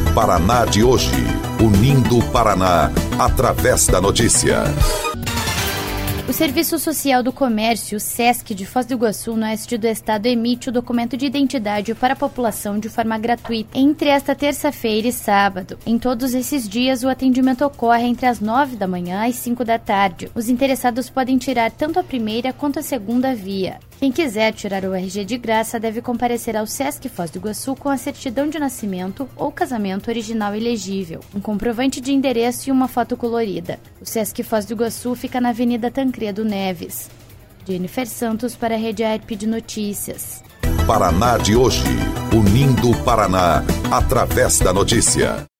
Paraná de hoje, unindo o Paraná através da notícia. O Serviço Social do Comércio, o SESC de Foz do Iguaçu, no oeste do estado, emite o documento de identidade para a população de forma gratuita entre esta terça-feira e sábado. Em todos esses dias, o atendimento ocorre entre as 9 da manhã às 5 da tarde. Os interessados podem tirar tanto a primeira quanto a segunda via. Quem quiser tirar o RG de graça deve comparecer ao SESC Foz do Iguaçu com a certidão de nascimento ou casamento original elegível, um comprovante de endereço e uma foto colorida. O SESC Foz do Iguaçu fica na Avenida Tancredo Neves. Jennifer Santos para a Rede ARP de Notícias. Paraná de hoje, unindo o Paraná através da notícia.